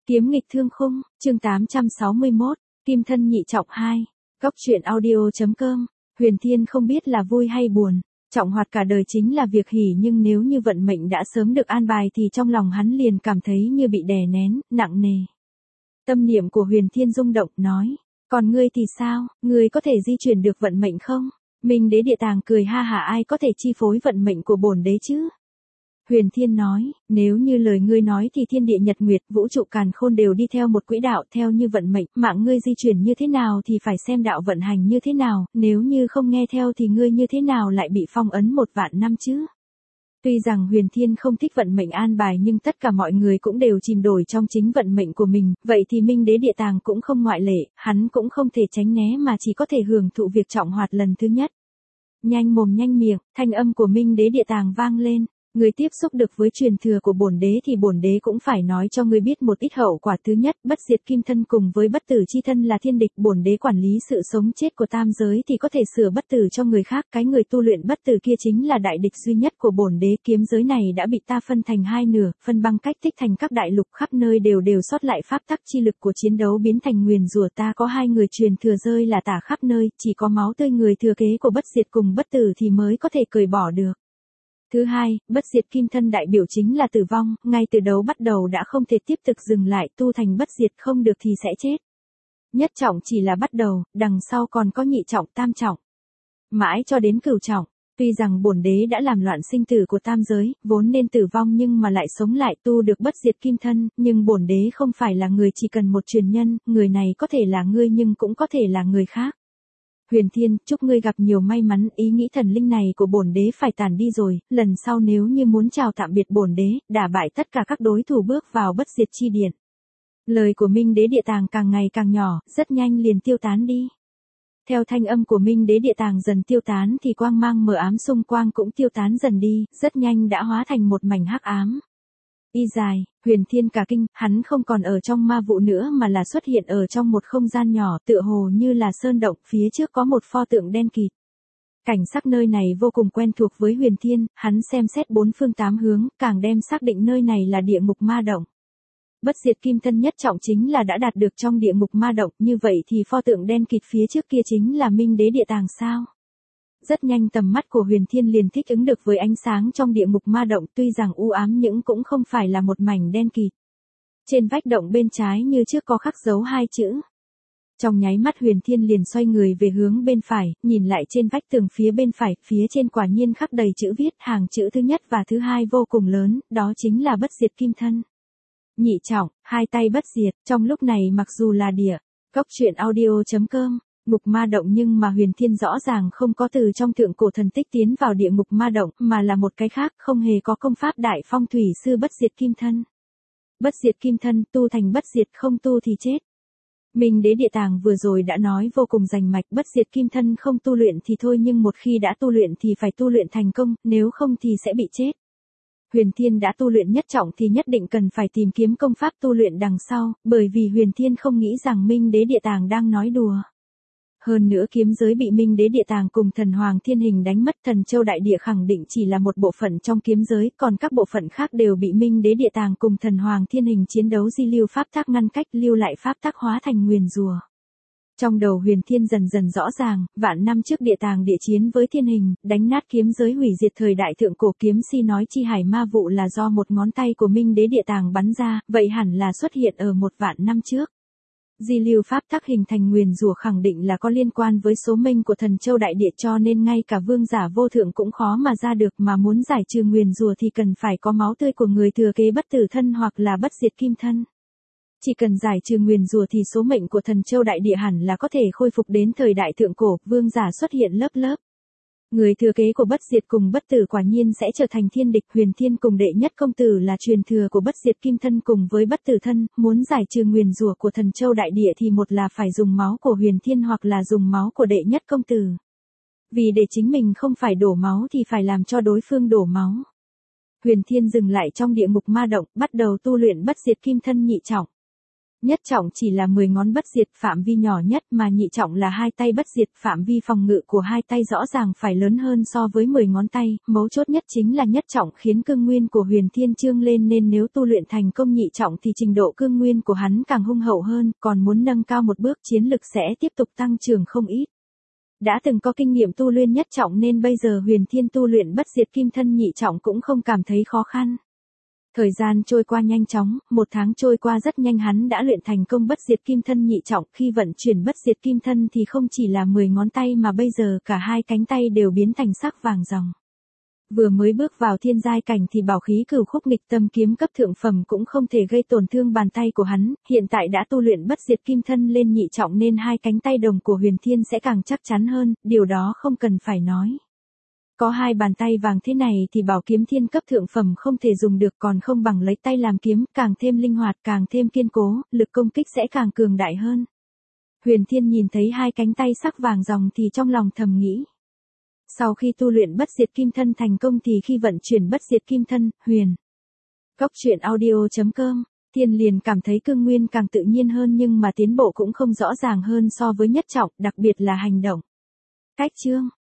Kiếm nghịch thương khung, chương 861, Kim thân nhị trọng 2. Góc truyện audio.com. Huyền Thiên không biết là vui hay buồn, trọng hoạt cả đời chính là việc hỉ, nhưng nếu như vận mệnh đã sớm được an bài thì trong lòng hắn liền cảm thấy như bị đè nén, nặng nề. Tâm niệm của Huyền Thiên rung động, nói, còn ngươi thì sao, ngươi có thể di chuyển được vận mệnh không? Minh Đế Địa Tàng cười ha hả, ai có thể chi phối vận mệnh của bổn đế chứ? Huyền Thiên nói, nếu như lời ngươi nói thì thiên địa nhật nguyệt, vũ trụ càn khôn đều đi theo một quỹ đạo, theo như vận mệnh, mạng ngươi di chuyển như thế nào thì phải xem đạo vận hành như thế nào, nếu như không nghe theo thì ngươi như thế nào lại bị phong ấn 1.000 năm chứ? Tuy rằng Huyền Thiên không thích vận mệnh an bài, nhưng tất cả mọi người cũng đều chìm đổi trong chính vận mệnh của mình, vậy thì Minh Đế Địa Tàng cũng không ngoại lệ, hắn cũng không thể tránh né mà chỉ có thể hưởng thụ việc trọng hoạt lần thứ nhất. Nhanh mồm nhanh miệng, thanh âm của Minh Đế Địa Tàng vang lên. Người tiếp xúc được với truyền thừa của bổn đế thì bổn đế cũng phải nói cho ngươi biết một ít hậu quả. Thứ nhất, bất diệt kim thân cùng với bất tử chi thân là thiên địch, bổn đế quản lý sự sống chết của tam giới thì có thể sửa bất tử cho người khác, cái người tu luyện bất tử kia chính là đại địch duy nhất của bổn đế. Kiếm giới này đã bị ta phân thành hai nửa, phân băng cách tích thành các đại lục, khắp nơi đều sót lại pháp tắc chi lực của chiến đấu biến thành nguyền rủa. Ta có hai người truyền thừa rơi là tả khắp nơi, chỉ có máu tươi người thừa kế của bất diệt cùng bất tử thì mới có thể cởi bỏ được. Thứ hai, bất diệt kim thân đại biểu chính là tử vong, ngay từ đầu bắt đầu đã không thể tiếp tục dừng lại, tu thành bất diệt không được thì sẽ chết. Nhất trọng chỉ là bắt đầu, đằng sau còn có nhị trọng, tam trọng, mãi cho đến cửu trọng. Tuy rằng bổn đế đã làm loạn sinh tử của tam giới, vốn nên tử vong nhưng mà lại sống lại, tu được bất diệt kim thân, nhưng bổn đế không phải là người chỉ cần một truyền nhân, người này có thể là ngươi nhưng cũng có thể là người khác. Huyền Thiên, chúc ngươi gặp nhiều may mắn, ý nghĩ thần linh này của bổn đế phải tàn đi rồi, lần sau nếu như muốn chào tạm biệt bổn đế, đả bại tất cả các đối thủ bước vào bất diệt chi điện. Lời của Minh Đế Địa Tàng càng ngày càng nhỏ, rất nhanh liền tiêu tán đi. Theo thanh âm của Minh Đế Địa Tàng dần tiêu tán thì quang mang mờ ám xung quanh cũng tiêu tán dần đi, rất nhanh đã hóa thành một mảnh hắc ám. Y dài, Huyền Thiên cả kinh, hắn không còn ở trong ma vụ nữa mà là xuất hiện ở trong một không gian nhỏ, tựa hồ như là sơn động, phía trước có một pho tượng đen kịt. Cảnh sắc nơi này vô cùng quen thuộc với Huyền Thiên, hắn xem xét bốn phương tám hướng, càng đem xác định nơi này là địa ngục ma động. Bất diệt kim thân nhất trọng chính là đã đạt được trong địa ngục ma động, như vậy thì pho tượng đen kịt phía trước kia chính là Minh Đế Địa Tàng sao? Rất nhanh tầm mắt của Huyền Thiên liền thích ứng được với ánh sáng trong địa ngục ma động, tuy rằng u ám nhưng cũng không phải là một mảnh đen kịt. Trên vách động bên trái như trước có khắc dấu hai chữ. Trong nháy mắt Huyền Thiên liền xoay người về hướng bên phải, nhìn lại trên vách tường phía bên phải, phía trên quả nhiên khắc đầy chữ viết, hàng chữ thứ nhất và thứ hai vô cùng lớn, đó chính là bất diệt kim thân. Nhị trọng, hai tay bất diệt, trong lúc này mặc dù là địa, góc truyện audio.com. Ngục ma động nhưng mà Huyền Thiên rõ ràng không có từ trong thượng cổ thần tích tiến vào địa ngục ma động, mà là một cái khác, không hề có công pháp đại phong thủy sư bất diệt kim thân. Bất diệt kim thân, tu thành bất diệt, không tu thì chết. Minh Đế Địa Tàng vừa rồi đã nói vô cùng rành mạch, bất diệt kim thân không tu luyện thì thôi, nhưng một khi đã tu luyện thì phải tu luyện thành công, nếu không thì sẽ bị chết. Huyền Thiên đã tu luyện nhất trọng thì nhất định cần phải tìm kiếm công pháp tu luyện đằng sau, bởi vì Huyền Thiên không nghĩ rằng Minh Đế Địa Tàng đang nói đùa. Hơn nữa kiếm giới bị Minh Đế Địa Tàng cùng Thần Hoàng Thiên Hình đánh mất, Thần Châu Đại Địa khẳng định chỉ là một bộ phận trong kiếm giới, còn các bộ phận khác đều bị Minh Đế Địa Tàng cùng Thần Hoàng Thiên Hình chiến đấu di lưu pháp tắc ngăn cách, lưu lại pháp tắc hóa thành nguyền rủa. Trong đầu Huyền Thiên dần dần rõ ràng, vạn năm trước Địa Tàng địa chiến với Thiên Hình, đánh nát kiếm giới hủy diệt thời đại thượng cổ, kiếm si nói chi hải ma vụ là do một ngón tay của Minh Đế Địa Tàng bắn ra, vậy hẳn là xuất hiện ở 1.000 năm trước. Di lưu pháp tắc hình thành nguyền rủa khẳng định là có liên quan với số mệnh của Thần Châu Đại Địa, cho nên ngay cả vương giả vô thượng cũng khó mà ra được, mà muốn giải trừ nguyền rủa thì cần phải có máu tươi của người thừa kế bất tử thân hoặc là bất diệt kim thân. Chỉ cần giải trừ nguyền rủa thì số mệnh của Thần Châu Đại Địa hẳn là có thể khôi phục đến thời đại thượng cổ, vương giả xuất hiện lớp lớp. Người thừa kế của bất diệt cùng bất tử quả nhiên sẽ trở thành thiên địch. Huyền Thiên cùng đệ nhất công tử là truyền thừa của bất diệt kim thân cùng với bất tử thân, muốn giải trừ nguyền rủa của Thần Châu Đại Địa thì một là phải dùng máu của Huyền Thiên hoặc là dùng máu của đệ nhất công tử. Vì để chính mình không phải đổ máu thì phải làm cho đối phương đổ máu. Huyền Thiên dừng lại trong địa ngục ma động, bắt đầu tu luyện bất diệt kim thân nhị trọng. Nhất trọng chỉ là 10 ngón bất diệt phạm vi nhỏ nhất mà nhị trọng là 2 tay bất diệt phạm vi phòng ngự của 2 tay rõ ràng phải lớn hơn so với 10 ngón tay, mấu chốt nhất chính là nhất trọng khiến cương nguyên của Huyền Thiên trương lên nên nếu tu luyện thành công nhị trọng thì trình độ cương nguyên của hắn càng hung hậu hơn, còn muốn nâng cao một bước chiến lực sẽ tiếp tục tăng trưởng không ít. Đã từng có kinh nghiệm tu luyện nhất trọng nên bây giờ Huyền Thiên tu luyện bất diệt kim thân nhị trọng cũng không cảm thấy khó khăn. Thời gian trôi qua nhanh chóng, 1 tháng trôi qua rất nhanh hắn đã luyện thành công bất diệt kim thân nhị trọng, khi vận chuyển bất diệt kim thân thì không chỉ là 10 ngón tay mà bây giờ cả 2 cánh tay đều biến thành sắc vàng ròng. Vừa mới bước vào thiên giai cảnh thì bảo khí cửu khúc nghịch tâm kiếm cấp thượng phẩm cũng không thể gây tổn thương bàn tay của hắn, hiện tại đã tu luyện bất diệt kim thân lên nhị trọng nên 2 cánh tay đồng của Huyền Thiên sẽ càng chắc chắn hơn, điều đó không cần phải nói. Có 2 bàn tay vàng thế này thì bảo kiếm thiên cấp thượng phẩm không thể dùng được, còn không bằng lấy tay làm kiếm, càng thêm linh hoạt, càng thêm kiên cố, lực công kích sẽ càng cường đại hơn. Huyền Thiên nhìn thấy 2 cánh tay sắc vàng ròng thì trong lòng thầm nghĩ. Sau khi tu luyện bất diệt kim thân thành công thì khi vận chuyển bất diệt kim thân, Cốc truyện audio.com, Thiên liền cảm thấy cương nguyên càng tự nhiên hơn nhưng mà tiến bộ cũng không rõ ràng hơn so với nhất trọng, đặc biệt là hành động. Cách chương